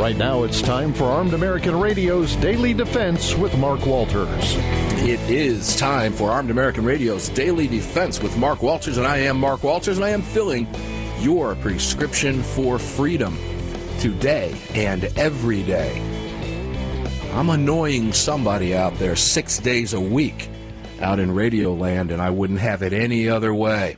Right now, it's time for Armed American Radio's Daily Defense with Mark Walters. It is time for Armed American Radio's Daily Defense with Mark Walters, and I am Mark Walters, and I am filling your prescription for freedom today and every day. I'm annoying somebody out there 6 days a week out in Radio Land, and I wouldn't have it any other way.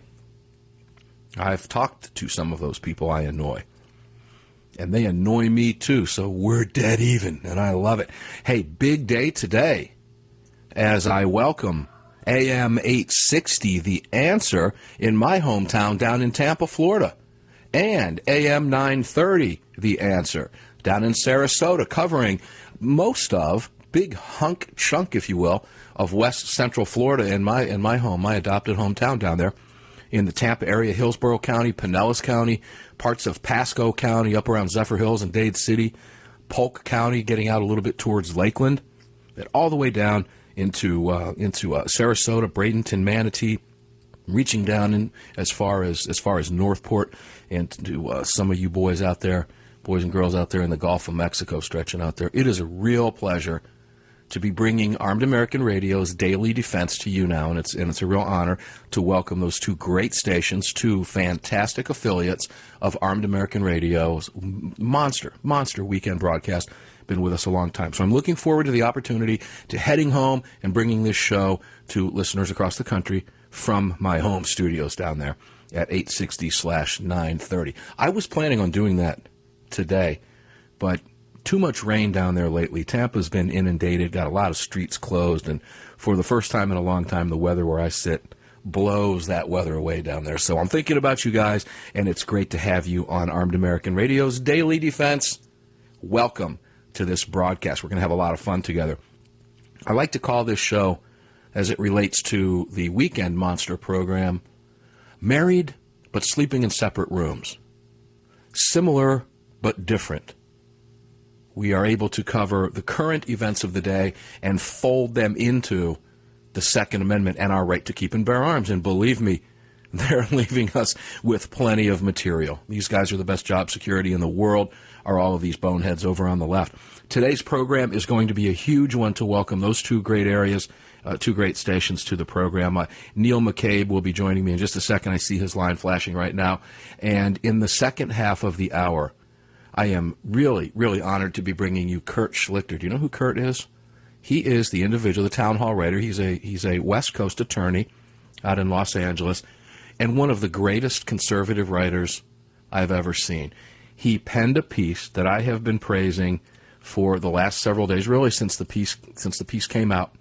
I've talked to some of those people I annoy, and they annoy me too, so we're dead even, and I love it. Hey, big day today as I welcome AM 860, The Answer, in my hometown down in Tampa, Florida, and AM 930, The Answer, down in Sarasota, covering most of, big chunk, if you will, of West Central Florida in my home, my adopted hometown down there in the Tampa area, Hillsborough County, Pinellas County, parts of Pasco County, up around Zephyr Hills and Dade City, Polk County, getting out a little bit towards Lakeland, and all the way down into Sarasota, Bradenton, Manatee, reaching down in as far as Northport, and to some of you boys out there, boys and girls out there in the Gulf of Mexico, stretching out there. It is a real pleasure to be bringing Armed American Radio's Daily Defense to you now, and it's a real honor to welcome those two great stations, two fantastic affiliates of Armed American Radio's monster weekend broadcast. Been with us a long time, so I'm looking forward to the opportunity to heading home and bringing this show to listeners across the country from my home studios down there at 860/930. I was planning on doing that today, but too much rain down there lately. Tampa's been inundated, got a lot of streets closed, and for the first time in a long time, the weather where I sit blows that weather away down there. So I'm thinking about you guys, and it's great to have you on Armed American Radio's Daily Defense. Welcome to this broadcast. We're going to have a lot of fun together. I like to call this show, as it relates to the weekend monster program, Married but Sleeping in Separate Rooms. Similar but different. We are able to cover the current events of the day and fold them into the Second Amendment and our right to keep and bear arms. And believe me, they're leaving us with plenty of material. These guys are the best job security in the world, are all of these boneheads over on the left. Today's program is going to be a huge one to welcome those two great areas, two great stations to the program. Neil McCabe will be joining me in just a second. I see his line flashing right now. And in the second half of the hour, I am really, really honored to be bringing you Kurt Schlichter. Do you know who Kurt is? He is the individual, the town hall writer. He's a West Coast attorney out in Los Angeles, and one of the greatest conservative writers I've ever seen. He penned a piece that I have been praising for the last several days, really since the piece came out,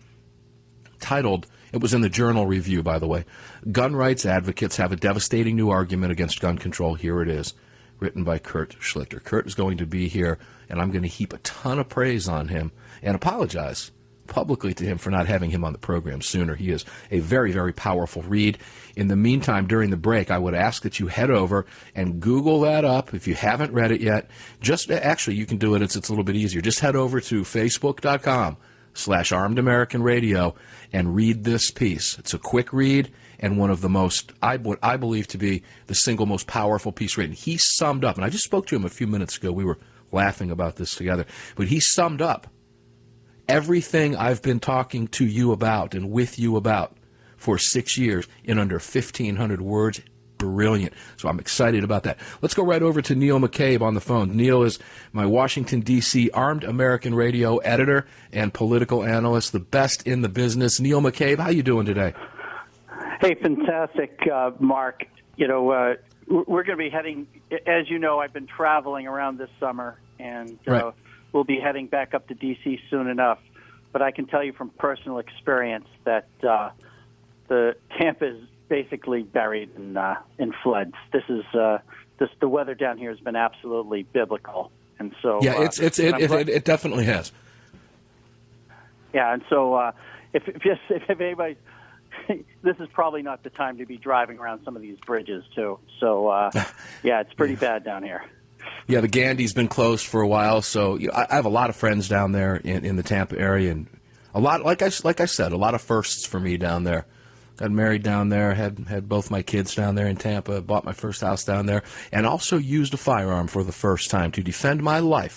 titled, it was in the Journal Review, by the way, "Gun Rights Advocates Have a Devastating New Argument Against Gun Control." Here it is, written by Kurt Schlichter. Kurt is going to be here, and I'm going to heap a ton of praise on him and apologize publicly to him for not having him on the program sooner. He is a very, very powerful read. In the meantime, during the break, I would ask that you head over and Google that up if you haven't read it yet. Actually, you can do it. It's a little bit easier. Just head over to facebook.com/Armed American Radio and read this piece. It's a quick read and one of the most, what I believe to be the single most powerful piece written. He summed up, and I just spoke to him a few minutes ago. We were laughing about this together. But he summed up everything I've been talking to you about and with you about for 6 years in under 1,500 words. Brilliant. So I'm excited about that. Let's go right over to Neil McCabe on the phone. Neil is my Washington, D.C. Armed American Radio editor and political analyst, the best in the business. Neil McCabe, how you doing today? Hey, fantastic, Mark. You know, we're going to be heading, as you know, I've been traveling around this summer, and right. We'll be heading back up to D.C. soon enough. But I can tell you from personal experience that the Tampa is basically buried in floods. The weather down here has been absolutely biblical, and so yeah, it definitely has. Yeah, and so if anybody's this is probably not the time to be driving around some of these bridges, too. So, yeah, it's pretty bad down here. Yeah, the Gandy's been closed for a while, so I have a lot of friends down there in the Tampa area, and a lot, like I said, a lot of firsts for me down there. Got married down there, had both my kids down there in Tampa, bought my first house down there, and also used a firearm for the first time to defend my life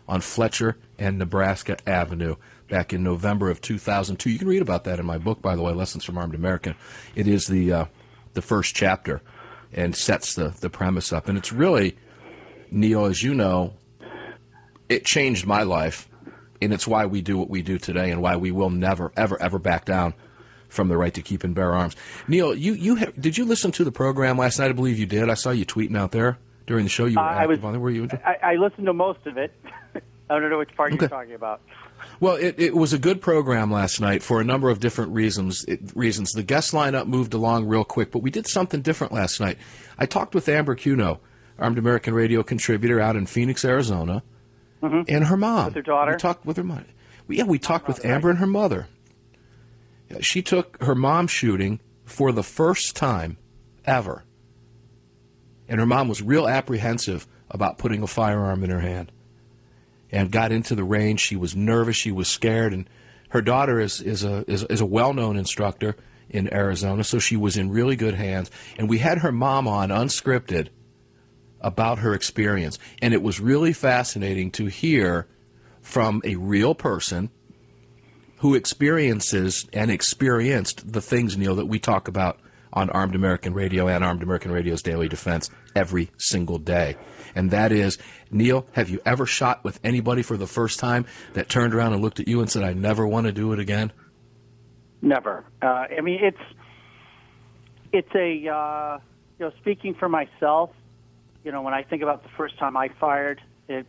on Fletcher and Nebraska Avenue back in November of 2002. You can read about that in my book, by the way, Lessons from Armed American. It is the first chapter and sets the premise up. And it's really, Neil, as you know, it changed my life, and it's why we do what we do today and why we will never, ever, ever back down from the right to keep and bear arms. Neil, did you listen to the program last night? I believe you did. I saw you tweeting out there during the show. You were active on there. Were you? I listened to most of it. I don't know which part you're talking about. Well, it was a good program last night for a number of different reasons. The guest lineup moved along real quick, but we did something different last night. I talked with Amber Cuno, Armed American Radio contributor out in Phoenix, Arizona, and her mom. With her daughter? We talked with her mom. We talked with Amber and her mother. She took her mom shooting for the first time ever, and her mom was real apprehensive about putting a firearm in her hand. And got into the range. She was nervous. She was scared. And her daughter is a well-known instructor in Arizona, so she was in really good hands. And we had her mom on unscripted about her experience. And it was really fascinating to hear from a real person who experiences and experienced the things, Neil, that we talk about on Armed American Radio and Armed American Radio's Daily Defense every single day. And that is, Neil, have you ever shot with anybody for the first time that turned around and looked at you and said, I never want to do it again? Never. I mean, it's a, speaking for myself, when I think about the first time I fired, it's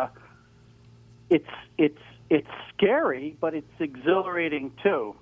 scary, but it's exhilarating too,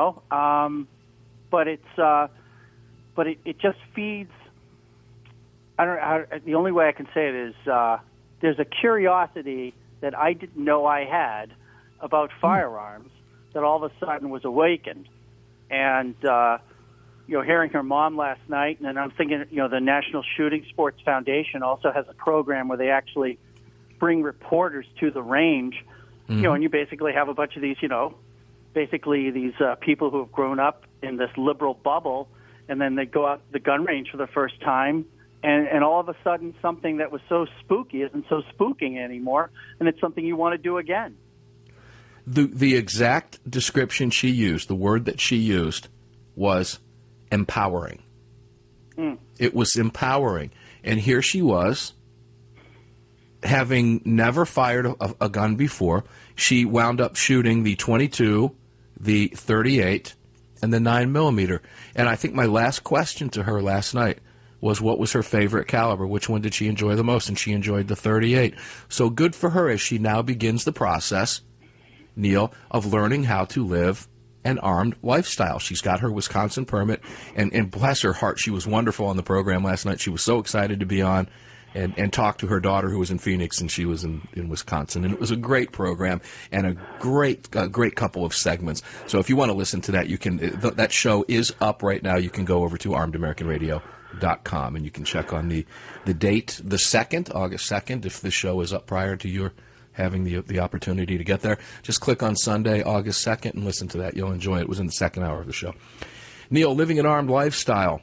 but it just feeds. I don't know. The only way I can say it is there's a curiosity that I didn't know I had about firearms that all of a sudden was awakened. And, hearing her mom last night, and then I'm thinking, the National Shooting Sports Foundation also has a program where they actually bring reporters to the range, and you basically have a bunch of these, these people who have grown up in this liberal bubble, and then they go out to the gun range for the first time. And all of a sudden, something that was so spooky isn't so spooking anymore, and it's something you want to do again. The exact description she used, the word that she used, was empowering. It was empowering. And here she was, having never fired a gun before. She wound up shooting the .22, the .38, and the 9mm. And I think my last question to her last night was, what was her favorite caliber? Which one did she enjoy the most? And she enjoyed the .38. So good for her as she now begins the process, Neil, of learning how to live an armed lifestyle. She's got her Wisconsin permit, and bless her heart, she was wonderful on the program last night. She was so excited to be on and talk to her daughter who was in Phoenix, and she was in Wisconsin. And it was a great program and a great couple of segments. So if you want to listen to that, you can. That show is up right now. You can go over to armedamericanradio.com and you can check on the date, the 2nd, August 2nd, if the show is up prior to your having the opportunity to get there. Just click on Sunday, August 2nd, and listen to that. You'll enjoy it. It was in the second hour of the show. Neil, living an armed lifestyle.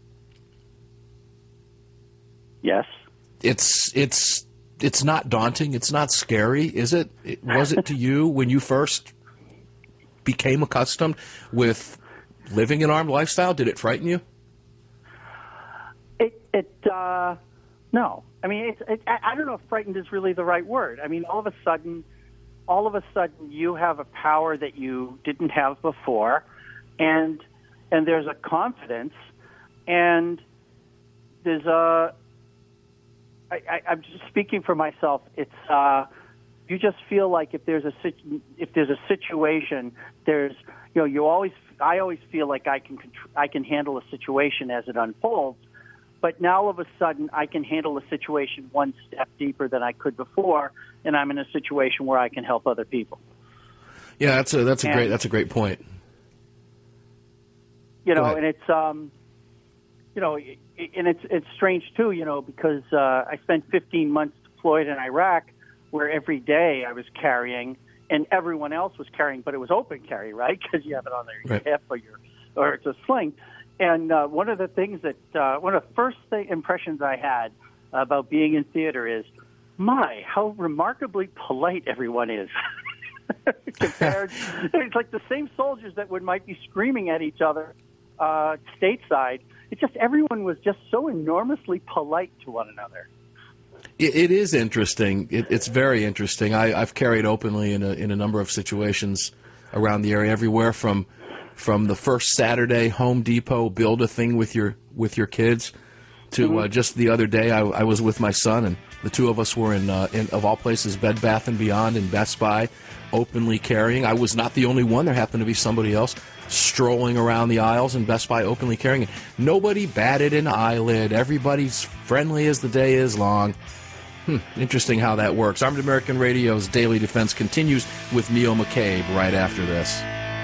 Yes. It's not daunting. It's not scary, is it? Was it to you when you first became accustomed with living an armed lifestyle? Did it frighten you? No. I mean, I don't know if frightened is really the right word. I mean, all of a sudden, you have a power that you didn't have before, and there's a confidence, and there's a. I'm just speaking for myself. It's you just feel like if there's a situation, there's I always feel like I can handle a situation as it unfolds. But now all of a sudden, I can handle a situation one step deeper than I could before, and I'm in a situation where I can help other people. Yeah, that's a great point. And it's strange too, because I spent 15 months deployed in Iraq, where every day I was carrying, and everyone else was carrying, but it was open carry, right? Because you have it on your hip or it's a sling. And one of the things one of the first impressions I had about being in theater is my, how remarkably polite everyone is. Compared, it's like the same soldiers that might be screaming at each other stateside. It's just everyone was just so enormously polite to one another. It is interesting. It's very interesting. I've carried openly in a number of situations around the area, everywhere from the first Saturday Home Depot build a thing with your kids to just the other day I was with my son, and the two of us were in of all places, Bed Bath & Beyond and Best Buy, openly carrying. I was not the only one. There happened to be somebody else strolling around the aisles in Best Buy openly carrying it. Nobody batted an eyelid. Everybody's friendly as the day is long. Interesting how that works. Armed American Radio's Daily Defense continues with Neil McCabe right after this.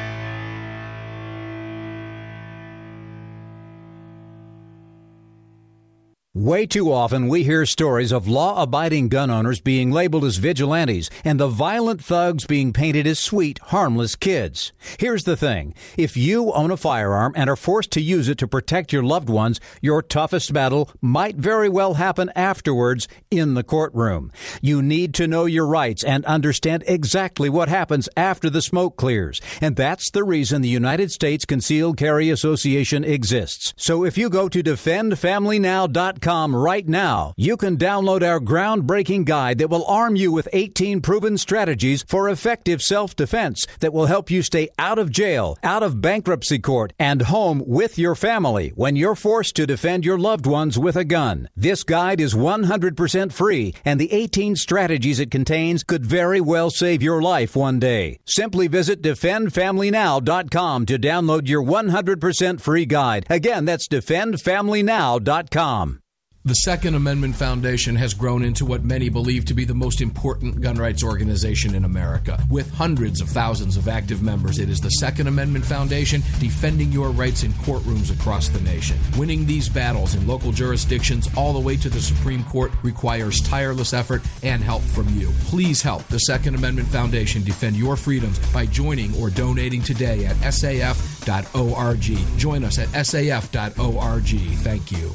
Way too often we hear stories of law-abiding gun owners being labeled as vigilantes and the violent thugs being painted as sweet, harmless kids. Here's the thing. If you own a firearm and are forced to use it to protect your loved ones, your toughest battle might very well happen afterwards in the courtroom. You need to know your rights and understand exactly what happens after the smoke clears. And that's the reason the United States Concealed Carry Association exists. So if you go to defendfamilynow.com right now, you can download our groundbreaking guide that will arm you with 18 proven strategies for effective self-defense that will help you stay out of jail, out of bankruptcy court, and home with your family when you're forced to defend your loved ones with a gun. This guide is 100% free, and the 18 strategies it contains could very well save your life one day. Simply visit defendfamilynow.com to download your 100% free guide. Again, that's defendfamilynow.com. The Second Amendment Foundation has grown into what many believe to be the most important gun rights organization in America. With hundreds of thousands of active members, it is the Second Amendment Foundation defending your rights in courtrooms across the nation. Winning these battles in local jurisdictions all the way to the Supreme Court requires tireless effort and help from you. Please help the Second Amendment Foundation defend your freedoms by joining or donating today at saf.org. Join us at saf.org. Thank you.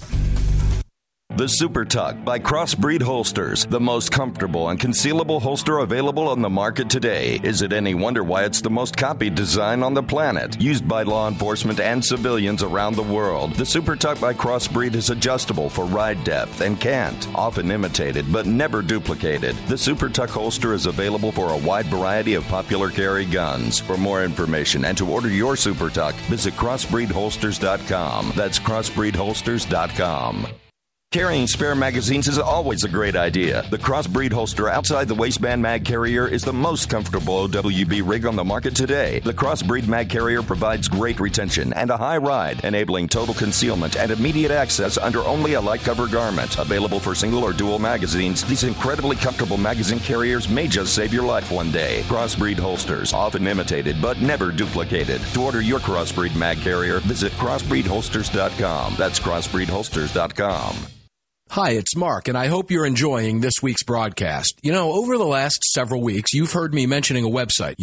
The Super Tuck by Crossbreed Holsters, the most comfortable and concealable holster available on the market today. Is it any wonder why it's the most copied design on the planet? Used by law enforcement and civilians around the world, the Super Tuck by Crossbreed is adjustable for ride depth and cant, often imitated but never duplicated. The Super Tuck holster is available for a wide variety of popular carry guns. For more information and to order your Super Tuck, visit crossbreedholsters.com. That's crossbreedholsters.com. Carrying spare magazines is always a great idea. The Crossbreed holster outside the waistband mag carrier is the most comfortable OWB rig on the market today. The Crossbreed mag carrier provides great retention and a high ride, enabling total concealment and immediate access under only a light cover garment. Available for single or dual magazines, these incredibly comfortable magazine carriers may just save your life one day. Crossbreed holsters, often imitated but never duplicated. To order your Crossbreed mag carrier, visit crossbreedholsters.com. That's crossbreedholsters.com. Hi, it's Mark, and I hope you're enjoying this week's broadcast. You know, over the last several weeks, you've heard me mentioning a website,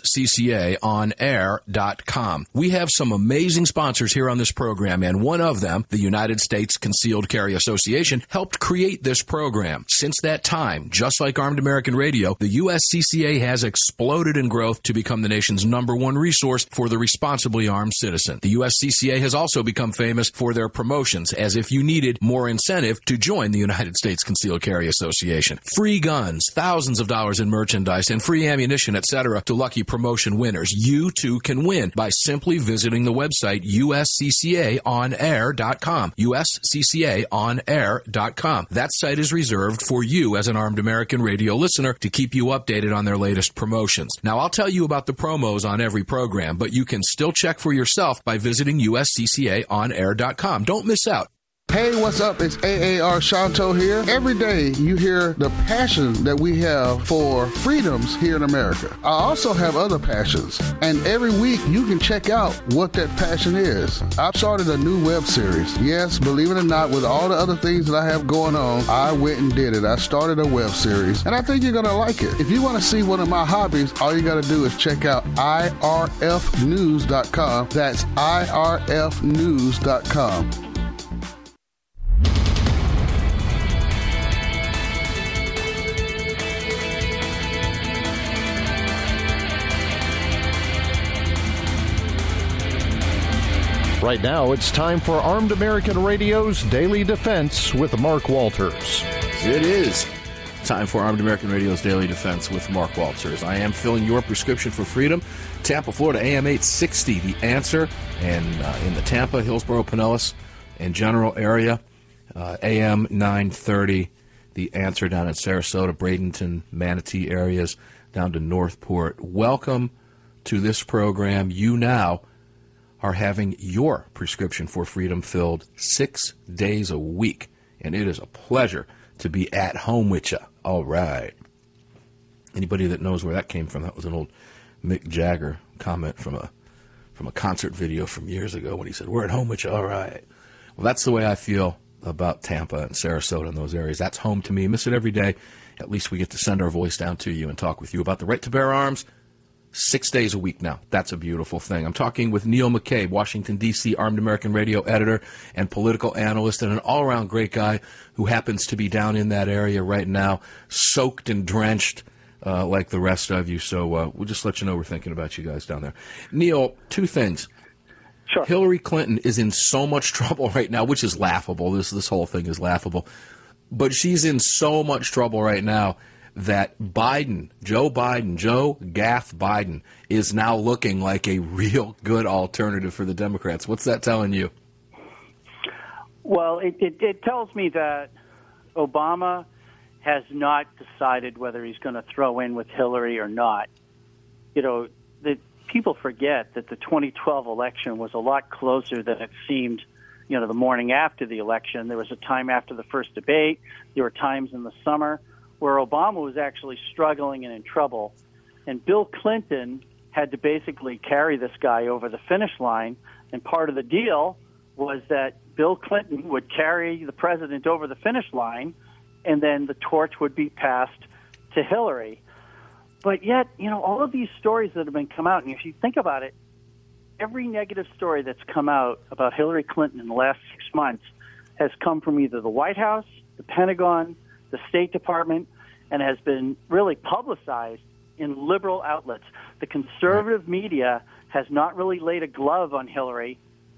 usccaonair.com. We have some amazing sponsors here on this program, and one of them, the United States Concealed Carry Association, helped create this program. Since that time, just like Armed American Radio, the USCCA has exploded in growth to become the nation's #1 resource for the responsibly armed citizen. The USCCA has also become famous for their promotions, as if you needed more incentive to join the United States Concealed Carry Association. Free guns, thousands of dollars in merchandise, and free ammunition, etc. to lucky promotion winners. You too can win by simply visiting the website usccaonair.com. usccaonair.com. That site is reserved for you as an Armed American Radio listener to keep you updated on their latest promotions. Now, I'll tell you about the promos on every program, but you can still check for yourself by visiting usccaonair.com. Don't miss out. Hey, what's up? It's AAR Shanto here. Every day you hear the passion that we have for freedoms here in America. I also have other passions, and every week you can check out what that passion is. I've started a new web series. Yes, believe it or not, with all the other things that I have going on, I went and did it. I started a web series, and I think you're going to like it. If you want to see one of my hobbies, all you got to do is check out irfnews.com. That's irfnews.com. Right now, it's time for Armed American Radio's Daily Defense with Mark Walters. It is time for Armed American Radio's Daily Defense with Mark Walters. I am filling your prescription for freedom. Tampa, Florida, AM 860, The Answer. And in the Tampa, Hillsborough, Pinellas, and general area, AM 930, The Answer down in Sarasota, Bradenton, Manatee areas, down to Northport. Welcome to this program. You now are having your prescription for freedom filled 6 days a week, and it is a pleasure to be at home with you. All right. Anybody that knows where that came from, that was an old Mick Jagger comment from a concert video from years ago when he said, "We're at home with you, all right." Well, that's the way I feel about Tampa and Sarasota and those areas. That's home to me. Miss it every day. At least we get to send our voice down to you and talk with you about the right to bear arms 6 days a week now. That's a beautiful thing. I'm talking with Neil McCabe, Washington, D.C. Armed American Radio editor and political analyst, and an all-around great guy who happens to be down in that area right now, soaked and drenched like the rest of you. So we'll just let you know we're thinking about you guys down there. Neil, two things. Sure. Hillary Clinton is in so much trouble right now, which is laughable. This whole thing is laughable. But she's in so much trouble right now that Joe Gaff Biden, is now looking like a real good alternative for the Democrats. What's that telling you? Well, it tells me that Obama has not decided whether he's going to throw in with Hillary or not. You know, people forget that the 2012 election was a lot closer than it seemed, you know, the morning after the election. There was a time after the first debate. There were times in the summer where Obama was actually struggling and in trouble. And Bill Clinton had to basically carry this guy over the finish line. And part of the deal was that Bill Clinton would carry the president over the finish line, and then the torch would be passed to Hillary. But yet, you know, all of these stories that have been come out, and if you think about it, every negative story that's come out about Hillary Clinton in the last 6 months has come from either the White House, the Pentagon, the State Department, and has been really publicized in liberal outlets. The conservative media has not really laid a glove on Hillary.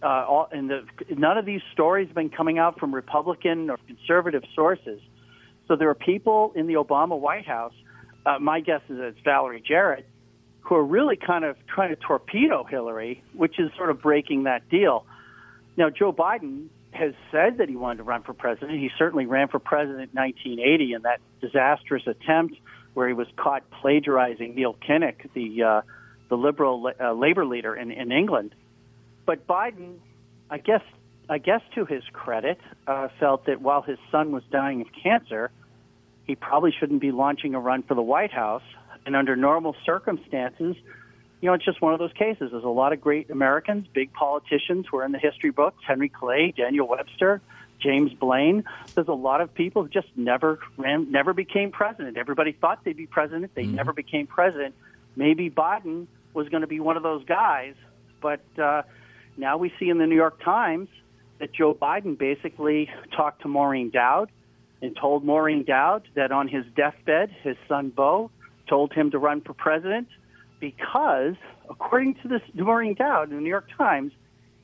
None of these stories have been coming out from Republican or conservative sources. So there are people in the Obama White House, my guess is it's Valerie Jarrett, who are really kind of trying to torpedo Hillary, which is sort of breaking that deal. Now, Joe Biden has said that he wanted to run for president. He certainly ran for president in 1980 in that disastrous attempt where he was caught plagiarizing Neil Kinnock, the liberal labor leader in England. But Biden, I guess to his credit, felt that while his son was dying of cancer, he probably shouldn't be launching a run for the White House. And under normal circumstances, you know, it's just one of those cases. There's a lot of great Americans, big politicians who are in the history books, Henry Clay, Daniel Webster, James Blaine. There's a lot of people who just never became president. Everybody thought they'd be president. They never became president. Maybe Biden was going to be one of those guys. But now we see in the New York Times that Joe Biden basically talked to Maureen Dowd and told Maureen Dowd that on his deathbed, his son Beau told him to run for president because, according to this Maureen Dowd in the New York Times,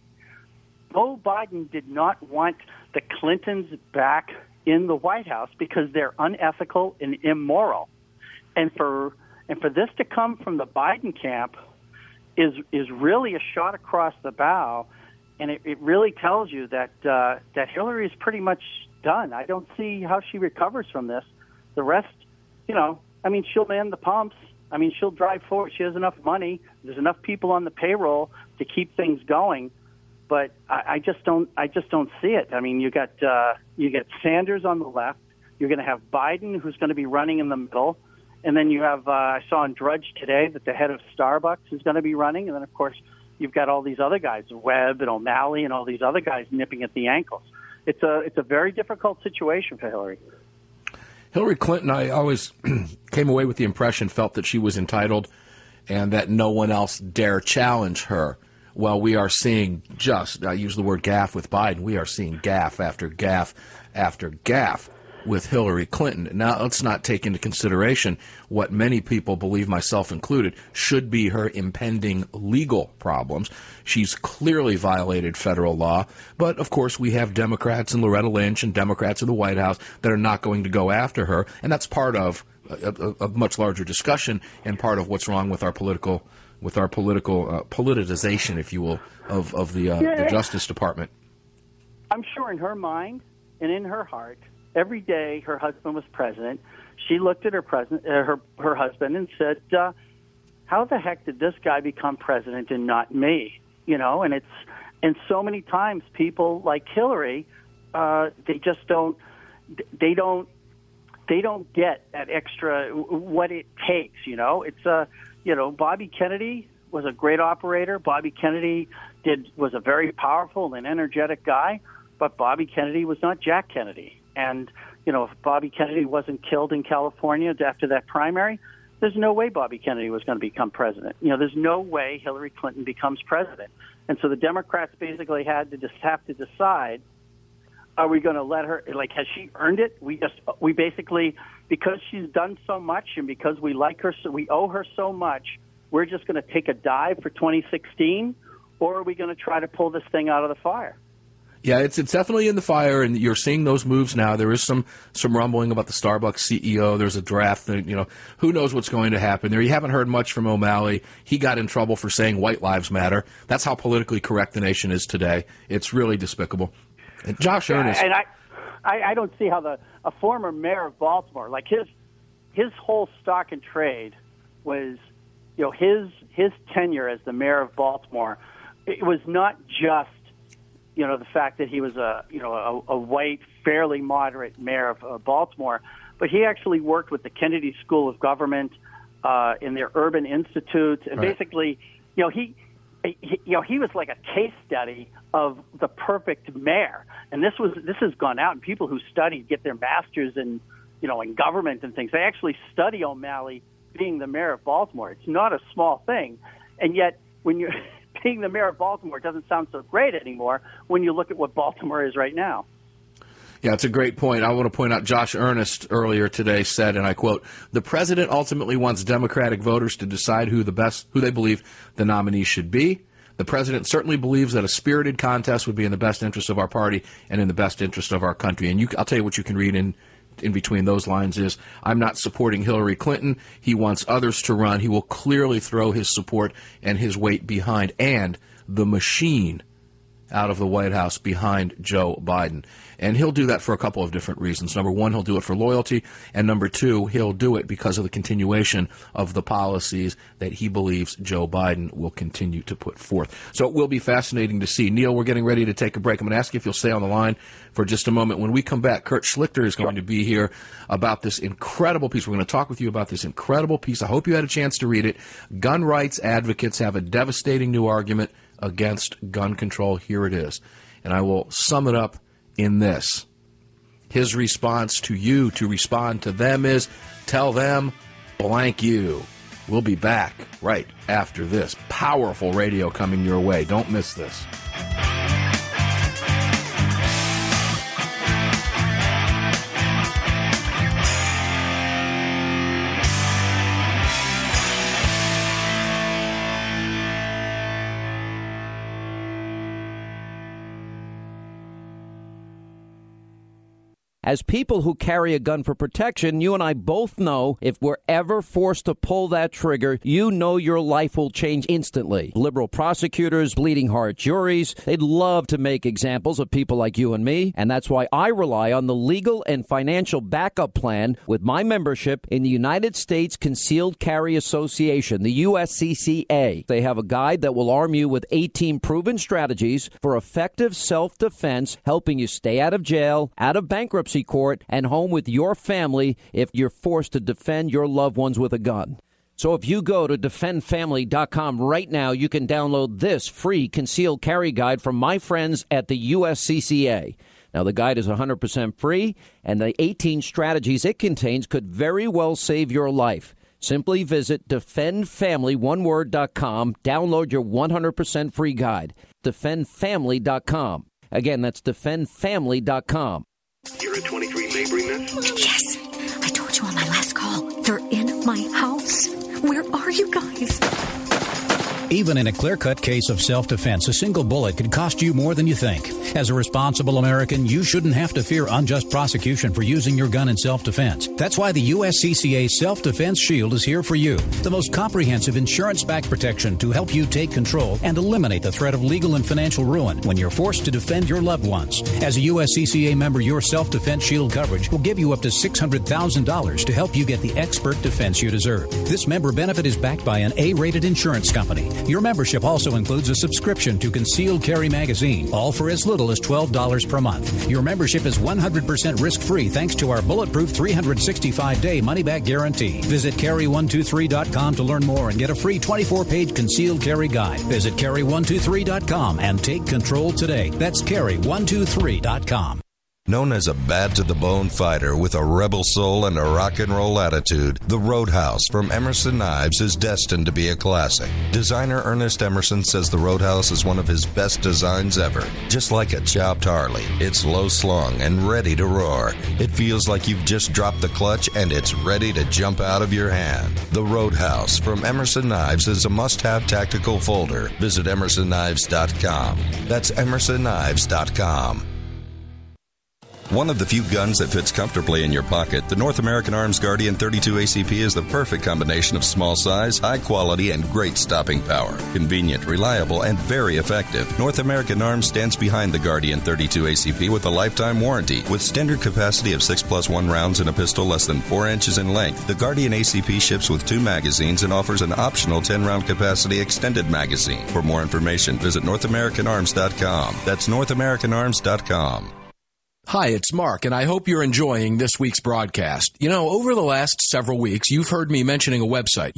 Beau Biden did not want the Clintons back in the White House because they're unethical and immoral. And for this to come from the Biden camp is really a shot across the bow, and it really tells you that that Hillary is pretty much done. I don't see how she recovers from this. The rest, you know, I mean, she'll man the pumps. I mean, she'll drive forward. She has enough money. There's enough people on the payroll to keep things going. But I just don't see it. I mean, you get Sanders on the left. You're going to have Biden, who's going to be running in the middle, and then you have I saw on Drudge today that the head of Starbucks is going to be running, and then of course you've got all these other guys, Webb and O'Malley, and all these other guys nipping at the ankles. It's a very difficult situation for Hillary. Hillary Clinton, I always came away with the impression, felt that she was entitled and that no one else dare challenge her. Well, we are seeing I use the word gaffe with Biden, we are seeing gaffe after gaffe after gaffe. with Hillary Clinton. Now, let's not take into consideration what many people believe, myself included, should be her impending legal problems. She's clearly violated federal law, but of course we have Democrats and Loretta Lynch and Democrats in the White House that are not going to go after her, and that's part of a much larger discussion and part of what's wrong with our political politicization, if you will, of the Justice Department. I'm sure in her mind and in her heart, every day her husband was president, she looked at her husband and said, how the heck did this guy become president and not me? You know, and so many times people like Hillary, they don't get that extra, what it takes, you know. It's, Bobby Kennedy was a great operator. Bobby Kennedy was a very powerful and energetic guy, but Bobby Kennedy was not Jack Kennedy. And, if Bobby Kennedy wasn't killed in California after that primary, there's no way Bobby Kennedy was going to become president. There's no way Hillary Clinton becomes president. And so the Democrats basically have to decide, are we going to let her, has she earned it? We basically, because she's done so much and because we like her, so we owe her so much, we're just going to take a dive for 2016, or are we going to try to pull this thing out of the fire? Yeah, it's definitely in the fire, and you're seeing those moves now. There is some rumbling about the Starbucks CEO. There's a draft. Who knows what's going to happen there. You haven't heard much from O'Malley. He got in trouble for saying white lives matter. That's how politically correct the nation is today. It's really despicable. And Josh Earnest. And I don't see how a former mayor of Baltimore, like his whole stock and trade was, his tenure as the mayor of Baltimore. It was not just the fact that he was a white, fairly moderate mayor of Baltimore, but he actually worked with the Kennedy School of Government in their Urban Institute, and basically, he was like a case study of the perfect mayor. And this has gone out, and people who get their masters in government and things. They actually study O'Malley being the mayor of Baltimore. It's not a small thing, and yet when you're being the mayor of Baltimore, it doesn't sound so great anymore when you look at what Baltimore is right now. Yeah, it's a great point. I want to point out Josh Earnest earlier today said, and I quote, "The president ultimately wants Democratic voters to decide who they believe the nominee should be. The president certainly believes that a spirited contest would be in the best interest of our party and in the best interest of our country." And I'll tell you what you can read in between those lines is, I'm not supporting Hillary Clinton. He wants others to run. He will clearly throw his support and his weight behind and the machine out of the White House behind Joe Biden. And he'll do that for a couple of different reasons. Number one, he'll do it for loyalty. And number two, he'll do it because of the continuation of the policies that he believes Joe Biden will continue to put forth. So it will be fascinating to see. Neil, we're getting ready to take a break. I'm going to ask you if you'll stay on the line for just a moment. When we come back, Kurt Schlichter is going to be here about this incredible piece. We're going to talk with you about this incredible piece. I hope you had a chance to read it. Gun rights advocates have a devastating new argument against gun control. Here it is. And I will sum it up in this. His response to you to respond to them is, tell them blank you. We'll be back right after this. Powerful radio coming your way. Don't miss this. As people who carry a gun for protection, you and I both know if we're ever forced to pull that trigger, you know your life will change instantly. Liberal prosecutors, bleeding heart juries, they'd love to make examples of people like you and me. And that's why I rely on the legal and financial backup plan with my membership in the United States Concealed Carry Association, the USCCA. They have a guide that will arm you with 18 proven strategies for effective self-defense, helping you stay out of jail, out of bankruptcy court, and home with your family if you're forced to defend your loved ones with a gun. So if you go to defendfamily.com right now, you can download this free concealed carry guide from my friends at the USCCA. Now, the guide is 100% free, and the 18 strategies it contains could very well save your life. Simply visit defendfamily.com, download your 100% free guide. Defendfamily.com. Again, that's defendfamily.com. You're at 23 Mabry, miss? Yes. I told you on my last call. They're in my house. Where are you guys? Even in a clear-cut case of self-defense, a single bullet could cost you more than you think. As a responsible American, you shouldn't have to fear unjust prosecution for using your gun in self-defense. That's why the USCCA Self-Defense Shield is here for you. The most comprehensive insurance-backed protection to help you take control and eliminate the threat of legal and financial ruin when you're forced to defend your loved ones. As a USCCA member, your Self-Defense Shield coverage will give you up to $600,000 to help you get the expert defense you deserve. This member benefit is backed by an A-rated insurance company. Your membership also includes a subscription to Concealed Carry Magazine, all for as little as $12 per month. Your membership is 100% risk-free thanks to our bulletproof 365-day money-back guarantee. Visit carry123.com to learn more and get a free 24-page concealed carry guide. Visit carry123.com and take control today. That's carry123.com. Known as a bad-to-the-bone fighter with a rebel soul and a rock and roll attitude, the Roadhouse from Emerson Knives is destined to be a classic. Designer Ernest Emerson says the Roadhouse is one of his best designs ever. Just like a chopped Harley, it's low-slung and ready to roar. It feels like you've just dropped the clutch and it's ready to jump out of your hand. The Roadhouse from Emerson Knives is a must-have tactical folder. Visit emersonKnives.com. That's emersonKnives.com. One of the few guns that fits comfortably in your pocket, the North American Arms Guardian 32 ACP is the perfect combination of small size, high quality, and great stopping power. Convenient, reliable, and very effective. North American Arms stands behind the Guardian 32 ACP with a lifetime warranty. With standard capacity of 6+1 rounds in a pistol less than 4 inches in length, the Guardian ACP ships with 2 magazines and offers an optional 10-round capacity extended magazine. For more information, visit NorthAmericanArms.com. That's NorthAmericanArms.com. Hi, it's Mark, and I hope you're enjoying this week's broadcast. You know, over the last several weeks, you've heard me mentioning a website,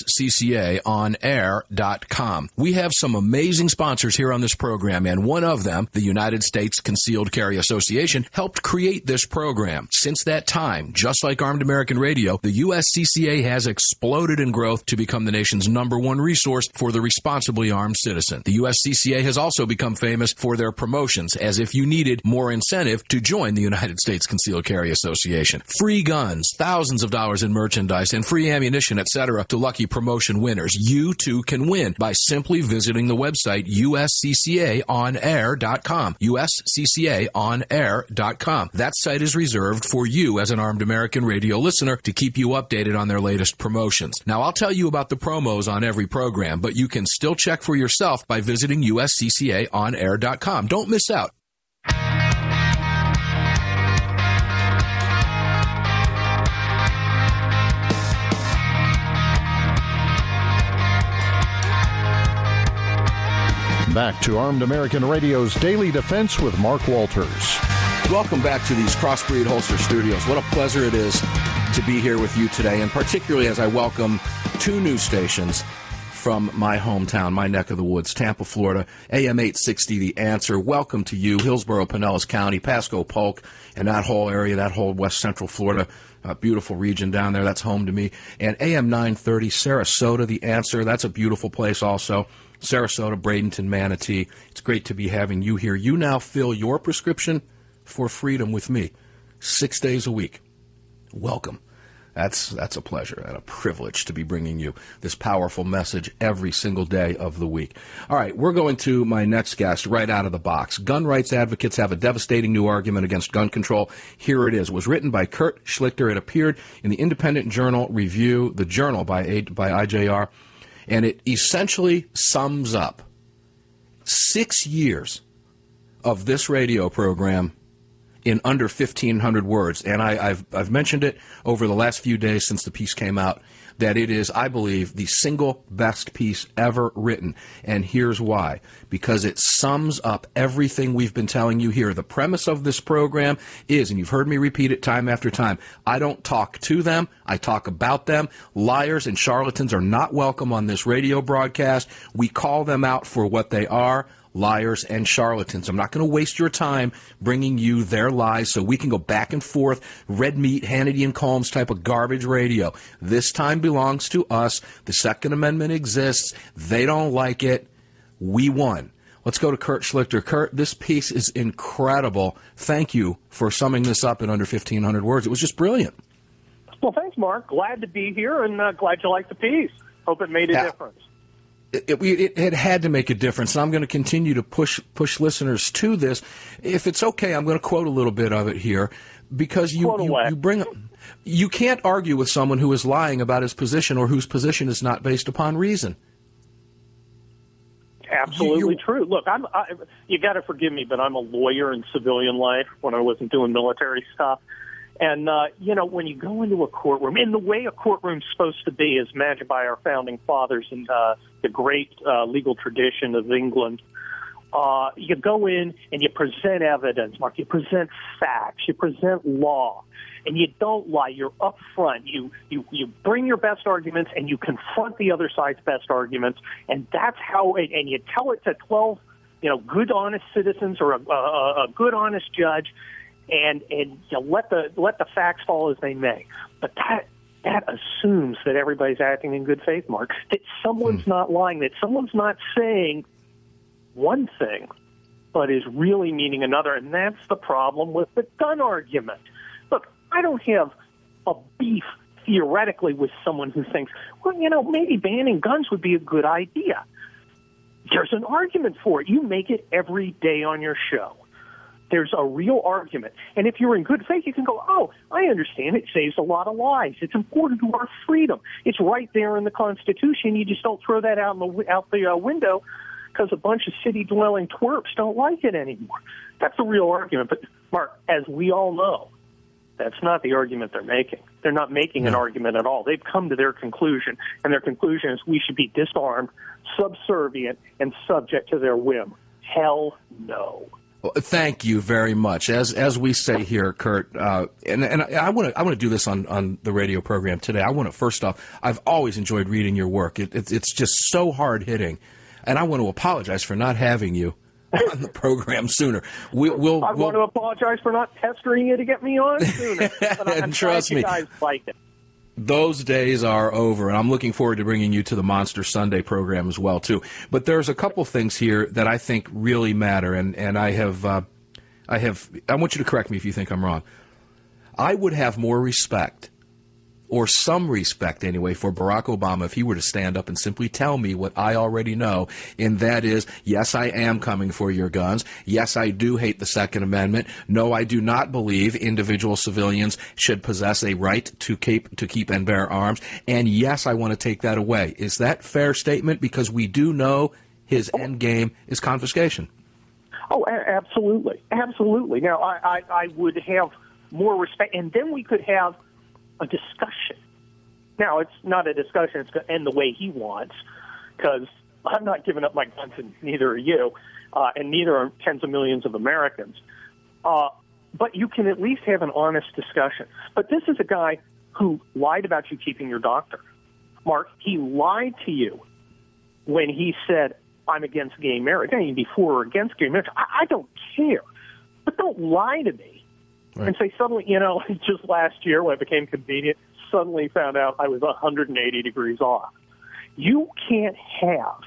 usccaonair.com. We have some amazing sponsors here on this program, and one of them, the United States Concealed Carry Association, helped create this program. Since that time, just like Armed American Radio, the USCCA has exploded in growth to become the nation's #1 resource for the responsibly armed citizen. The USCCA has also become famous for their promotions, as if you needed more incentive to join the United States Concealed Carry Association. Free guns, thousands of dollars in merchandise, and free ammunition, etc. to lucky promotion winners. You too can win by simply visiting the website usccaonair.com. usccaonair.com. That site is reserved for you as an Armed American Radio listener to keep you updated on their latest promotions. Now, I'll tell you about the promos on every program, but you can still check for yourself by visiting usccaonair.com. Don't miss out. Back to Armed American Radio's Daily Defense with Mark Walters. Welcome back to these Crossbreed Holster Studios. What a pleasure it is to be here with you today, and particularly as I welcome 2 new stations from my hometown, my neck of the woods, Tampa, Florida, AM 860, The Answer. Welcome to you, Hillsborough, Pinellas County, Pasco, Polk, and that whole area, that whole west central Florida, beautiful region down there. That's home to me. And AM 930, Sarasota, The Answer. That's a beautiful place also. Sarasota, Bradenton, Manatee. It's great to be having you here. You now fill your prescription for freedom with me 6 days a week. Welcome. That's a pleasure and a privilege to be bringing you this powerful message every single day of the week. All right, we're going to my next guest right out of the box. Gun rights advocates have a devastating new argument against gun control. Here it is. It was written by Kurt Schlichter. It appeared in the Independent Journal Review, the journal by IJR. And it essentially sums up 6 years of this radio program in under 1,500 words. And I've mentioned it over the last few days since the piece came out, that it is, I believe, the single best piece ever written. And here's why. Because it sums up everything we've been telling you here. The premise of this program is, and you've heard me repeat it time after time, I don't talk to them, I talk about them. Liars and charlatans are not welcome on this radio broadcast. We call them out for what they are. Liars and charlatans. I'm not going to waste your time bringing you their lies so we can go back and forth, red meat, Hannity and Combs type of garbage radio. This time belongs to us. The Second Amendment exists. They don't like it. We won. Let's go to Kurt Schlichter. Kurt, this piece is incredible. Thank you for summing this up in under 1,500 words. It was just brilliant. Well, thanks, Mark. Glad to be here, and glad you liked the piece. Hope it made a difference. It had to make a difference, and I'm going to continue to push listeners to this. If it's okay, I'm going to quote a little bit of it here, because you can't argue with someone who is lying about his position or whose position is not based upon reason. Absolutely true. Look, you got to forgive me, but I'm a lawyer in civilian life when I wasn't doing military stuff. And, when you go into a courtroom, and the way a courtroom's supposed to be is imagined by our founding fathers and the great legal tradition of England, you go in and you present evidence, Mark. You present facts. You present law. And you don't lie. You're up front. You bring your best arguments, and you confront the other side's best arguments. And that's how and you tell it to 12, good, honest citizens or a good, honest judge. And you let the facts fall as they may. But that assumes that everybody's acting in good faith, Mark, that someone's not lying, that someone's not saying one thing but is really meaning another. And that's the problem with the gun argument. Look, I don't have a beef theoretically with someone who thinks, well, maybe banning guns would be a good idea. There's an argument for it. You make it every day on your show. There's a real argument. And if you're in good faith, you can go, oh, I understand. It saves a lot of lives. It's important to our freedom. It's right there in the Constitution. You just don't throw that out the window because a bunch of city-dwelling twerps don't like it anymore. That's the real argument. But, Mark, as we all know, that's not the argument they're making. They're not making an argument at all. They've come to their conclusion, and their conclusion is we should be disarmed, subservient, and subject to their whim. Hell no. Well, thank you very much. As we say here, Kurt, and I want to do this on the radio program today. I want to, first off, I've always enjoyed reading your work. It's just so hard hitting, and I want to apologize for not having you on the program sooner. I want to apologize for not pestering you to get me on sooner. But I'm trust me, you guys like it. Those days are over, and I'm looking forward to bringing you to the Monster Sunday program as well, too. But there's a couple things here that I think really matter, and I want you to correct me if you think I'm wrong. I would have more respect, or some respect anyway, for Barack Obama if he were to stand up and simply tell me what I already know, and that is, yes, I am coming for your guns. Yes, I do hate the Second Amendment. No, I do not believe individual civilians should possess a right to keep and bear arms. And yes, I want to take that away. Is that a fair statement? Because we do know his end game is confiscation. Oh, absolutely. Absolutely. Now, I would have more respect, and then we could have a discussion. Now, it's not a discussion. It's going to end the way he wants, because I'm not giving up my guns, and neither are you, and neither are tens of millions of Americans. But you can at least have an honest discussion. But this is a guy who lied about you keeping your doctor. Mark, he lied to you when he said, I'm against gay marriage. I mean, before or against gay marriage. I don't care. But don't lie to me. Right. And say suddenly, just last year when it became convenient, suddenly found out I was 180 degrees off. You can't have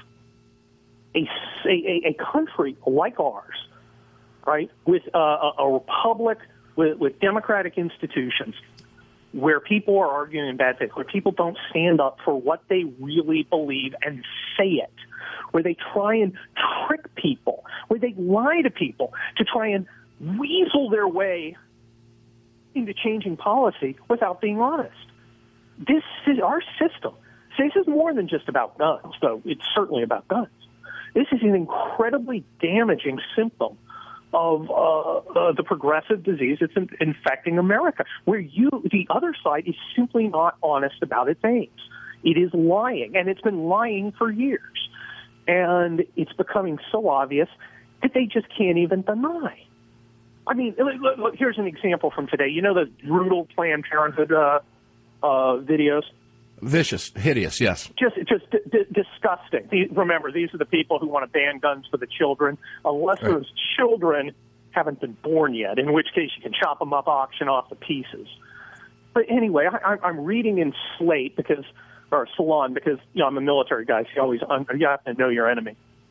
a country like ours, right, with a republic, with democratic institutions, where people are arguing in bad faith, where people don't stand up for what they really believe and say it, where they try and trick people, where they lie to people to try and weasel their way into changing policy without being honest. This is our system. This is more than just about guns, though it's certainly about guns. This is an incredibly damaging symptom of the progressive disease that's infecting America, where the other side is simply not honest about its aims. It is lying, and it's been lying for years. And it's becoming so obvious that they just can't even deny. I mean, look, here's an example from today. You know the brutal Planned Parenthood videos? Vicious, hideous, yes. Just disgusting. Remember, these are the people who want to ban guns for the children, unless those children haven't been born yet, in which case you can chop them up, auction off the pieces. But anyway, I'm reading in Slate or Salon because I'm a military guy, so you have to know your enemy.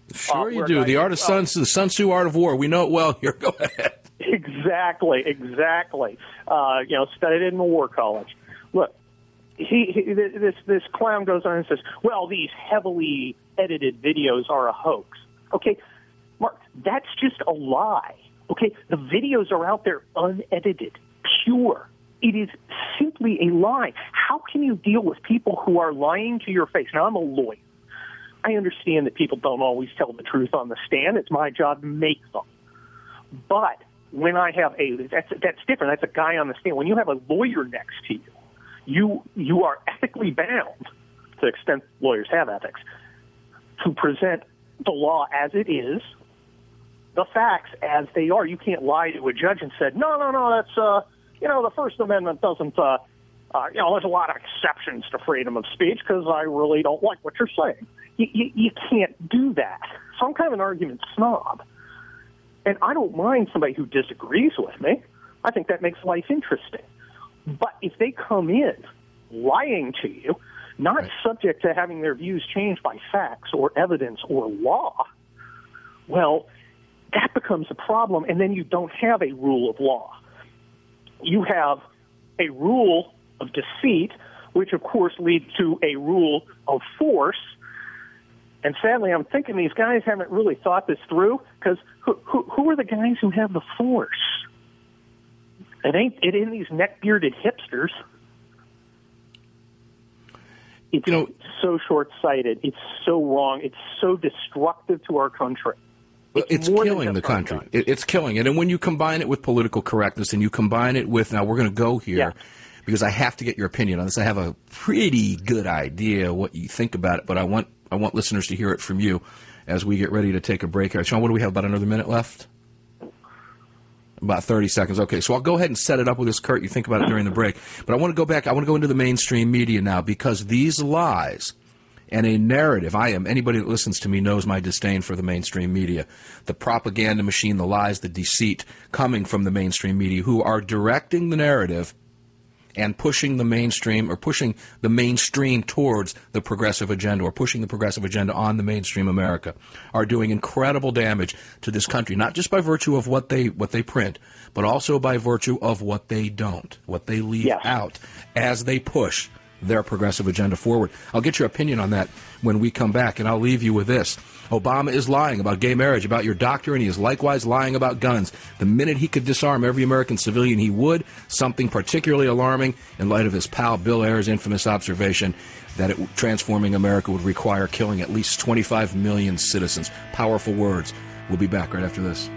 Sure you do. The art of Sun Tzu, Art of War. We know it well here. Go ahead. Exactly. Studied it in the War College. Look, this clown goes on and says, well, these heavily edited videos are a hoax. Okay, Mark, that's just a lie. Okay, the videos are out there unedited, pure. It is simply a lie. How can you deal with people who are lying to your face? Now, I'm a lawyer. I understand that people don't always tell the truth on the stand. It's my job to make them. But when I have that's different. That's a guy on the stand. When you have a lawyer next to you, you are ethically bound, to the extent lawyers have ethics, to present the law as it is, the facts as they are. You can't lie to a judge and say, no, that's, the First Amendment doesn't, there's a lot of exceptions to freedom of speech because I really don't like what you're saying. You can't do that. So I'm kind of an argument snob. And I don't mind somebody who disagrees with me. I think that makes life interesting. But if they come in lying to you, not subject to having their views changed by facts or evidence or law, well, that becomes a problem, and then you don't have a rule of law. You have a rule of deceit, which, of course, leads to a rule of force. And sadly, I'm thinking these guys haven't really thought this through, because who are the guys who have the force? It ain't these neck-bearded hipsters. It's so short-sighted. It's so wrong. It's so destructive to our country. It's killing the country. It's killing it. And when you combine it with political correctness and you combine it with, now we're going to go here because I have to get your opinion on this. I have a pretty good idea what you think about it, but I want listeners to hear it from you as we get ready to take a break here. Sean, what do we have, about another minute left? About 30 seconds. Okay, so I'll go ahead and set it up with this, Kurt. You think about it during the break. But I want to go back. I want to go into the mainstream media now, because these lies and a narrative, anybody that listens to me knows my disdain for the mainstream media, the propaganda machine, the lies, the deceit coming from the mainstream media, who are directing the narrative and pushing the mainstream, or pushing the mainstream towards the progressive agenda, or pushing the progressive agenda on the mainstream America, are doing incredible damage to this country, not just by virtue of what they print, but also by virtue of what they don't, what they leave out as they push their progressive agenda forward. I'll get your opinion on that when we come back, and I'll leave you with this. Obama is lying about gay marriage, about your doctor, and he is likewise lying about guns. The minute he could disarm every American civilian, he would. Something particularly alarming in light of his pal Bill Ayers' infamous observation that transforming America would require killing at least 25 million citizens. Powerful words. We'll be back right after this.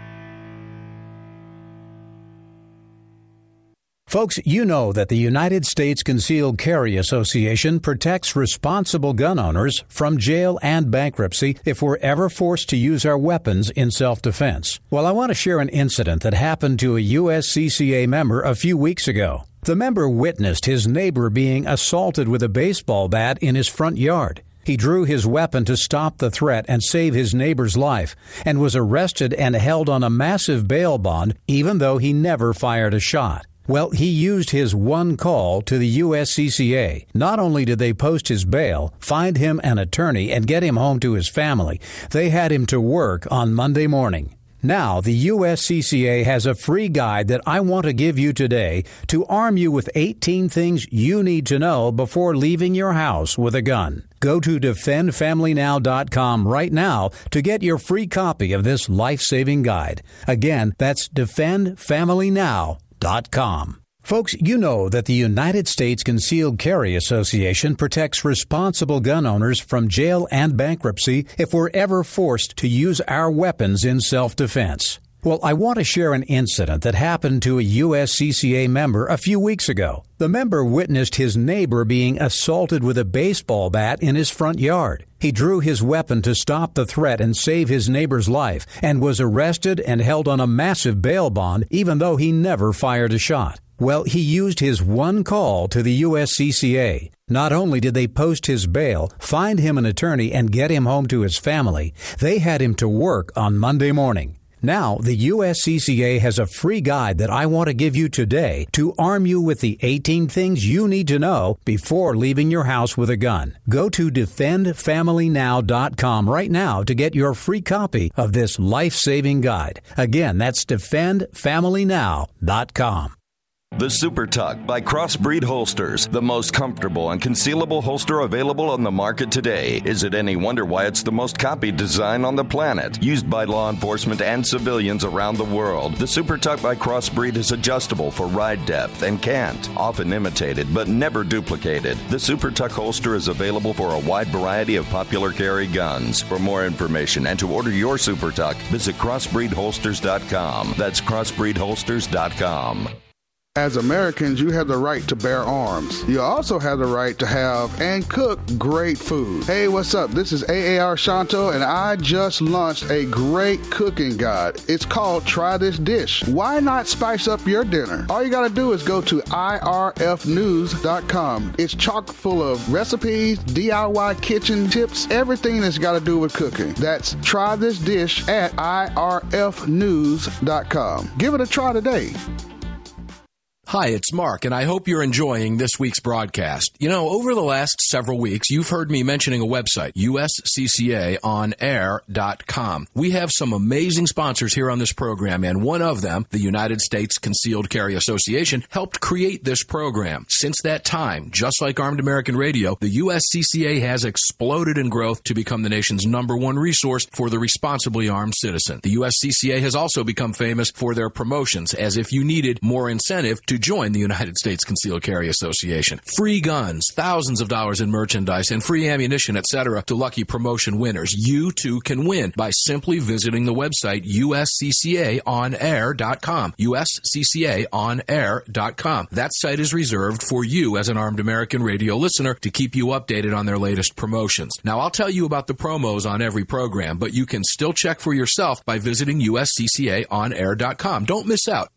Folks, you know that the United States Concealed Carry Association protects responsible gun owners from jail and bankruptcy if we're ever forced to use our weapons in self-defense. Well, I want to share an incident that happened to a USCCA member a few weeks ago. The member witnessed his neighbor being assaulted with a baseball bat in his front yard. He drew his weapon to stop the threat and save his neighbor's life, and was arrested and held on a massive bail bond, even though he never fired a shot. Well, he used his one call to the USCCA. Not only did they post his bail, find him an attorney, and get him home to his family, they had him to work on Monday morning. Now, the USCCA has a free guide that I want to give you today to arm you with 18 things you need to know before leaving your house with a gun. Go to DefendFamilyNow.com right now to get your free copy of this life-saving guide. Again, that's DefendFamilyNow.com. Folks, you know that the United States Concealed Carry Association protects responsible gun owners from jail and bankruptcy if we're ever forced to use our weapons in self-defense. Well, I want to share an incident that happened to a USCCA member a few weeks ago. The member witnessed his neighbor being assaulted with a baseball bat in his front yard. He drew his weapon to stop the threat and save his neighbor's life, and was arrested and held on a massive bail bond, even though he never fired a shot. Well, he used his one call to the USCCA. Not only did they post his bail, find him an attorney, and get him home to his family, they had him to work on Monday morning. Now, the USCCA has a free guide that I want to give you today to arm you with the 18 things you need to know before leaving your house with a gun. Go to defendfamilynow.com right now to get your free copy of this life-saving guide. Again, that's defendfamilynow.com. The Super Tuck by Crossbreed Holsters, the most comfortable and concealable holster available on the market today. Is it any wonder why it's the most copied design on the planet? Used by law enforcement and civilians around the world, the Super Tuck by Crossbreed is adjustable for ride depth and cant, often imitated but never duplicated. The Super Tuck holster is available for a wide variety of popular carry guns. For more information and to order your Super Tuck, visit crossbreedholsters.com. That's crossbreedholsters.com. As Americans, you have the right to bear arms. You also have the right to have and cook great food. Hey, what's up? This is AAR Shanto, and I just launched a great cooking guide. It's called Try This Dish. Why not spice up your dinner? All you got to do is go to irfnews.com. It's chock full of recipes, DIY kitchen tips, everything that's got to do with cooking. That's Try This Dish at irfnews.com. Give it a try today. Hi, it's Mark, and I hope you're enjoying this week's broadcast. You know, over the last several weeks, you've heard me mentioning a website, usccaonair.com. We have some amazing sponsors here on this program, and one of them, the United States Concealed Carry Association, helped create this program. Since that time, just like Armed American Radio, the USCCA has exploded in growth to become the nation's #1 resource for the responsibly armed citizen. The USCCA has also become famous for their promotions, as if you needed more incentive to join the United States Concealed Carry Association. Free guns, thousands of dollars in merchandise, and free ammunition, etc. to lucky promotion winners. You too can win by simply visiting the website usccaonair.com. usccaonair.com. That site is reserved for you as an Armed American Radio listener to keep you updated on their latest promotions. Now, I'll tell you about the promos on every program, but you can still check for yourself by visiting usccaonair.com. Don't miss out.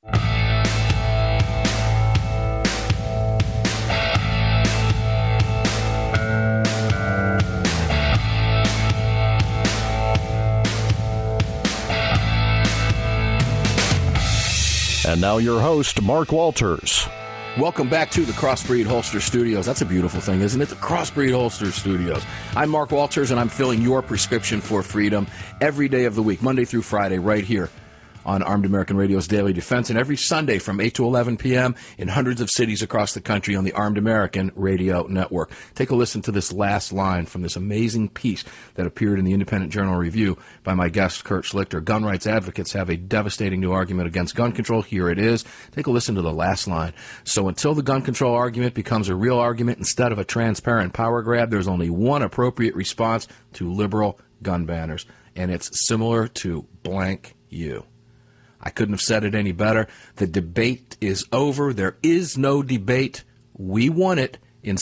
And now your host, Mark Walters. Welcome back to the Crossbreed Holster Studios. That's a beautiful thing, isn't it? The Crossbreed Holster Studios. I'm Mark Walters, and I'm filling your prescription for freedom every day of the week, Monday through Friday, right here on Armed American Radio's Daily Defense, and every Sunday from 8 to 11 p.m. in hundreds of cities across the country on the Armed American Radio Network. Take a listen to this last line from this amazing piece that appeared in the Independent Journal Review by my guest, Kurt Schlichter. Gun rights advocates have a devastating new argument against gun control. Here it is. Take a listen to the last line. So until the gun control argument becomes a real argument instead of a transparent power grab, there's only one appropriate response to liberal gun banners, and it's similar to blank you. I couldn't have said it any better. The debate is over. There is no debate. We won it in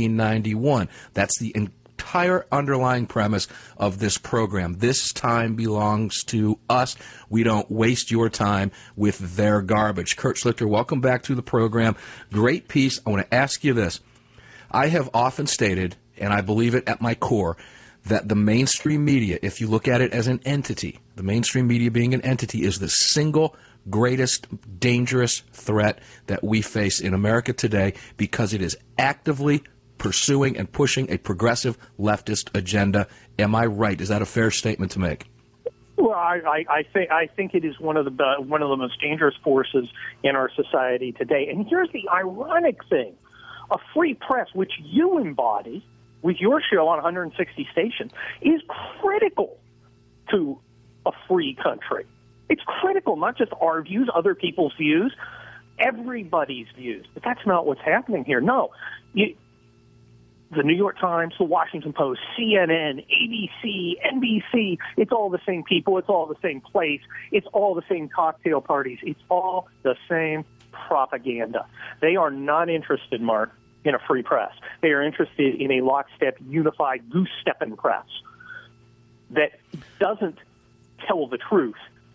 1791. That's the entire underlying premise of this program. This time belongs to us. We don't waste your time with their garbage. Kurt Schlichter, welcome back to the program. Great piece. I want to ask you this. I have often stated, and I believe it at my core, that the mainstream media, if you look at it as an entity, the mainstream media being an entity, is the single greatest dangerous threat that we face in America today because it is actively pursuing and pushing a progressive leftist agenda. Am I right? Is that a fair statement to make? Well, I think it is one of the most dangerous forces in our society today. And here's the ironic thing: a free press, which you embody with your show on 160 stations, is critical to a free country. It's critical, not just our views, other people's views, everybody's views. But that's not what's happening here. No. The New York Times, the Washington Post, CNN, ABC, NBC, it's all the same people. It's all the same place. It's all the same cocktail parties. It's all the same propaganda. They are not interested, Mark, in a free press. They are interested in a lockstep, unified, goose-stepping press that doesn't tell the truth.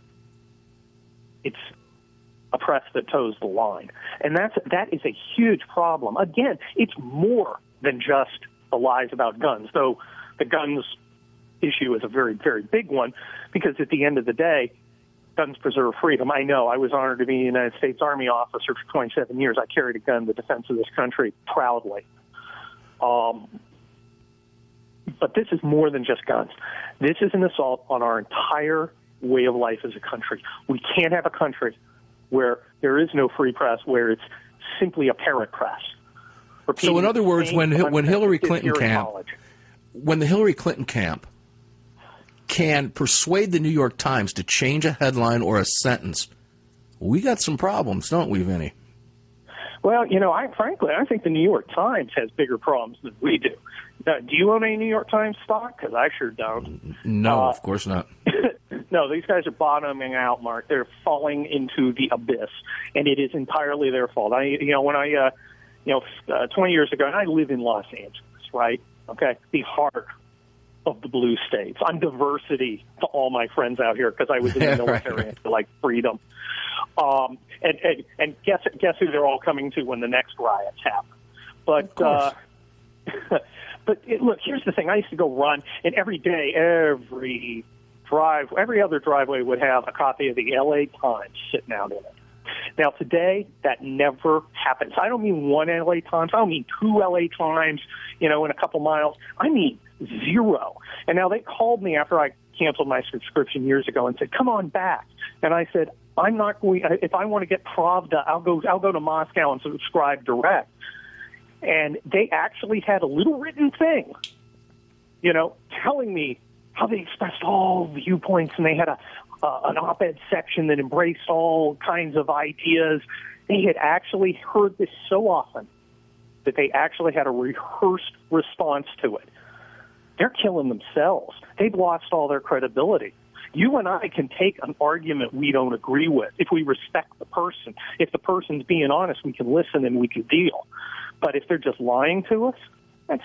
It's a press that toes the line. And that is a huge problem. Again, it's more than just the lies about guns, though the guns issue is a very, very big one, because at the end of the day, guns preserve freedom. I know. I was honored to be a United States Army officer for 27 years. I carried a gun in the defense of this country proudly. But this is more than just guns. This is an assault on our entire way of life as a country. We can't have a country where there is no free press, where it's simply a parrot press. So, in other words, when Hillary Clinton camp, when the Hillary Clinton camp can persuade the New York Times to change a headline or a sentence, we got some problems, don't we, Vinny? Well, frankly, I think the New York Times has bigger problems than we do. Do you own any New York Times stock? Because I sure don't. No, of course not. No, these guys are bottoming out, Mark. They're falling into the abyss, and it is entirely their fault. 20 years ago, and I live in Los Angeles, right? Okay, the heart of the blue states. I'm diversity to all my friends out here because I was in the military and I like freedom. And guess who they're all coming to when the next riots happen. But look, here's the thing. I used to go run, and every day, every other driveway would have a copy of the L.A. Times sitting out in it. Now, today, that never happens. I don't mean one L.A. Times. I don't mean two L.A. Times, in a couple miles. I mean zero. And now they called me after I canceled my subscription years ago and said, come on back. And I said, I'm not going. If I want to get Pravda, I'll go to Moscow and subscribe direct. And they actually had a little written thing, telling me how they expressed all viewpoints, and they had an op-ed section that embraced all kinds of ideas. They had actually heard this so often that they actually had a rehearsed response to it. They're killing themselves. They've lost all their credibility. You and I can take an argument we don't agree with if we respect the person. If the person's being honest, we can listen and we can deal. But if they're just lying to us, that's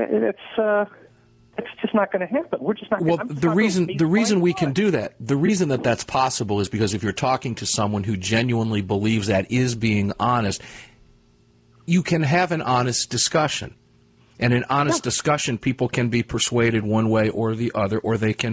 just not going to happen. We're just not. Well, the reason we can do that, the reason that that's possible is because if you're talking to someone who genuinely believes that is being honest, you can have an honest discussion. And in honest discussion, people can be persuaded one way or the other, or they can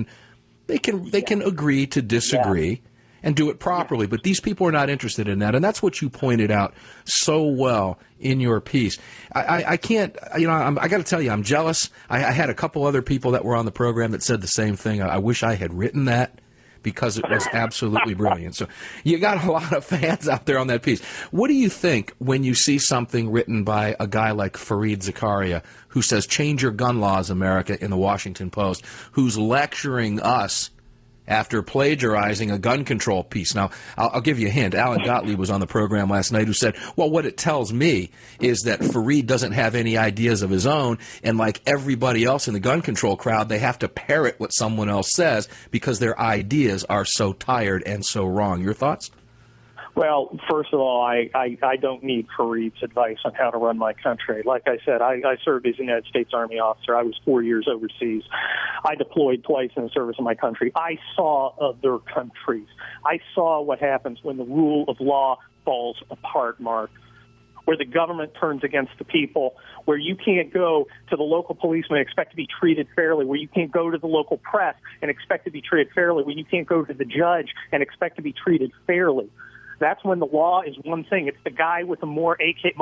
agree to disagree and do it properly. But these people are not interested in that, and that's what you pointed out so well in your piece. I can't, I got to tell you, I'm jealous. I had a couple other people that were on the program that said the same thing. I wish I had written that, because it was absolutely brilliant. So you got a lot of fans out there on that piece. What do you think when you see something written by a guy like Fareed Zakaria, who says, change your gun laws, America, in the Washington Post, who's lecturing us after plagiarizing a gun control piece? Now, I'll give you a hint. Alan Gottlieb was on the program last night who said, well, what it tells me is that Fareed doesn't have any ideas of his own, and like everybody else in the gun control crowd, they have to parrot what someone else says because their ideas are so tired and so wrong. Your thoughts? Well, first of all, I don't need Fareed's advice on how to run my country. Like I said, I served as a United States Army officer. I was 4 years overseas. I deployed twice in the service of my country. I saw other countries. I saw what happens when the rule of law falls apart, Mark, where the government turns against the people, where you can't go to the local policeman and expect to be treated fairly, where you can't go to the local press and expect to be treated fairly, where you can't go to the judge and expect to be treated fairly. That's when the law is one thing. It's the guy with the most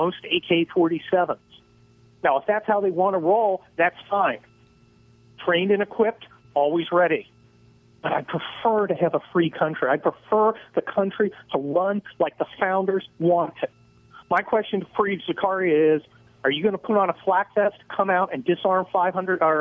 AK-47s. Now, if that's how they want to roll, that's fine. Trained and equipped, always ready. But I prefer to have a free country. I prefer the country to run like the founders want it. My question to Fareed Zakaria is, are you going to put on a flak vest, come out and disarm 500 or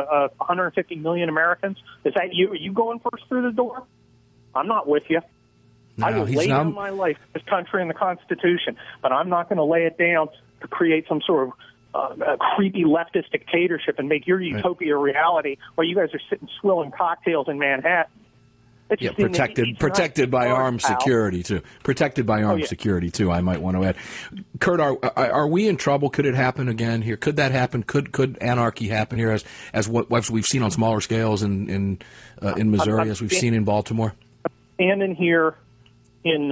150 million Americans? Is that you? Are you going first through the door? I'm not with you. No, I will lay down my life for this country and the Constitution, but I'm not going to lay it down to create some sort of creepy leftist dictatorship and make your utopia a reality while you guys are sitting swilling cocktails in Manhattan. Yeah, protected by armed security too. Protected by armed security too. I might want to add, Kurt, are we in trouble? Could it happen again here? Could that happen? Could anarchy happen here as what we've seen on smaller scales in Missouri, as we've seen in Baltimore? Standing here in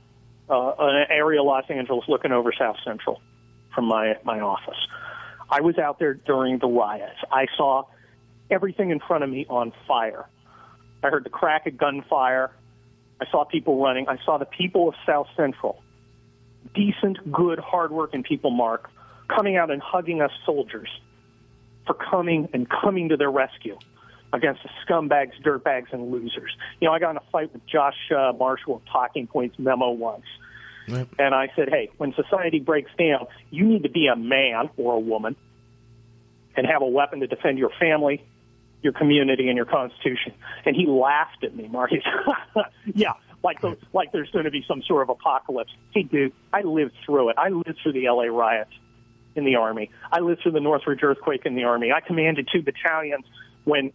an area of Los Angeles looking over South Central from my office. I was out there during the riots. I saw everything in front of me on fire. I heard the crack of gunfire. I saw people running. I saw the people of South Central, decent, good, hardworking people, Mark, coming out and hugging us soldiers for coming to their rescue against the scumbags, dirtbags, and losers. I got in a fight with Josh Marshall of Talking Points Memo once. Right. And I said, hey, when society breaks down, you need to be a man or a woman and have a weapon to defend your family, your community, and your Constitution. And he laughed at me, Mark. He said, yeah, like there's going to be some sort of apocalypse. Hey, dude, I lived through it. I lived through the L.A. riots in the Army. I lived through the Northridge earthquake in the Army. I commanded 2 battalions when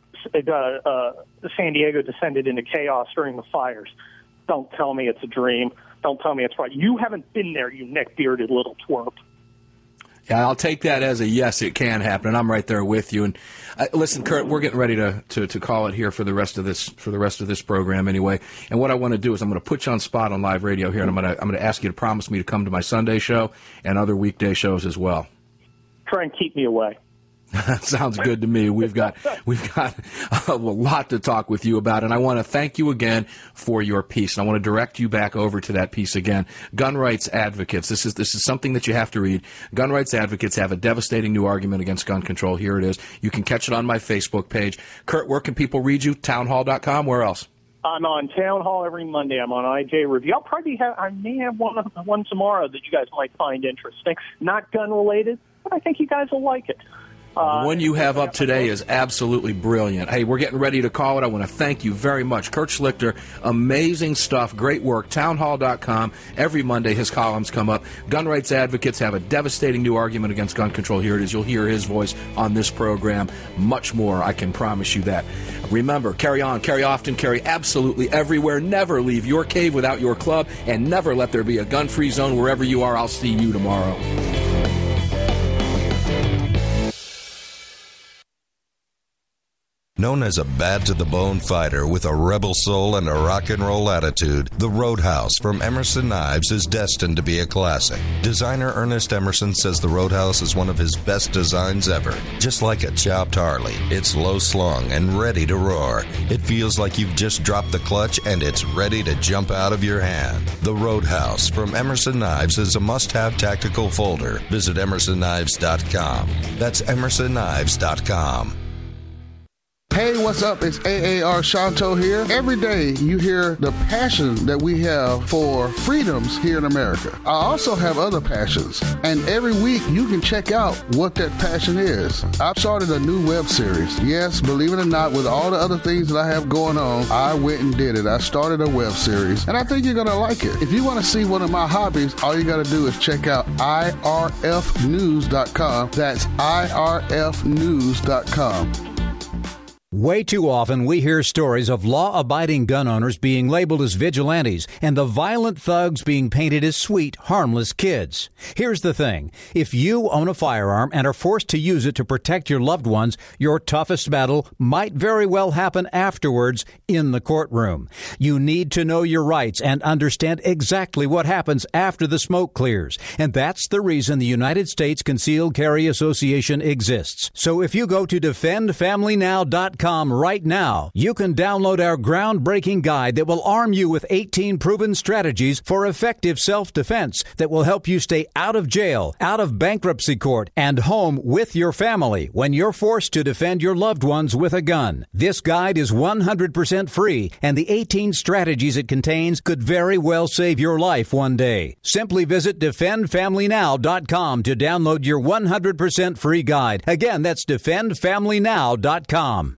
San Diego descended into chaos during the fires. Don't tell me it's a dream. Don't tell me it's right. You haven't been there, you neck-bearded little twerp. Yeah, I'll take that as a yes, it can happen, and I'm right there with you. And listen, Kurt, we're getting ready to call it here for the rest of this program anyway. And what I want to do is I'm going to put you on spot on live radio here, and I'm going to ask you to promise me to come to my Sunday show and other weekday shows as well. Try and keep me away. Sounds good to me. We've got a lot to talk with you about, and I want to thank you again for your piece. And I want to direct you back over to that piece again. Gun rights advocates. This is something that you have to read. Gun rights advocates have a devastating new argument against gun control. Here it is. You can catch it on my Facebook page. Kurt, where can people read you? Townhall.com. Where else? I'm on Town Hall every Monday. I'm on IJ Review. I may have one tomorrow that you guys might find interesting. Not gun related, but I think you guys will like it. The one you have up today is absolutely brilliant. Hey, we're getting ready to call it. I want to thank you very much. Kurt Schlichter, amazing stuff, great work. Townhall.com. Every Monday his columns come up. Gun rights advocates have a devastating new argument against gun control. Here it is. You'll hear his voice on this program. Much more, I can promise you that. Remember, carry on, carry often, carry absolutely everywhere. Never leave your cave without your club, and never let there be a gun-free zone wherever you are. I'll see you tomorrow. Known as a bad-to-the-bone fighter with a rebel soul and a rock and roll attitude, the Roadhouse from Emerson Knives is destined to be a classic. Designer Ernest Emerson says the Roadhouse is one of his best designs ever. Just like a chopped Harley, it's low-slung and ready to roar. It feels like you've just dropped the clutch and it's ready to jump out of your hand. The Roadhouse from Emerson Knives is a must-have tactical folder. Visit emersonKnives.com. That's emersonKnives.com. Hey, what's up? It's AAR Shanto here. Every day you hear the passion that we have for freedoms here in America. I also have other passions, and every week you can check out what that passion is. I've started a new web series. Yes, believe it or not, with all the other things that I have going on, I went and did it. I started a web series, and I think you're going to like it. If you want to see one of my hobbies, all you got to do is check out irfnews.com. That's irfnews.com. Way too often we hear stories of law-abiding gun owners being labeled as vigilantes and the violent thugs being painted as sweet, harmless kids. Here's the thing. If you own a firearm and are forced to use it to protect your loved ones, your toughest battle might very well happen afterwards in the courtroom. You need to know your rights and understand exactly what happens after the smoke clears. And that's the reason the United States Concealed Carry Association exists. So if you go to defendfamilynow.com right now, you can download our groundbreaking guide that will arm you with 18 proven strategies for effective self-defense that will help you stay out of jail, out of bankruptcy court, and home with your family when you're forced to defend your loved ones with a gun. This guide is 100% free, and the 18 strategies it contains could very well save your life one day. Simply visit defendfamilynow.com to download your 100% free guide. Again, that's defendfamilynow.com.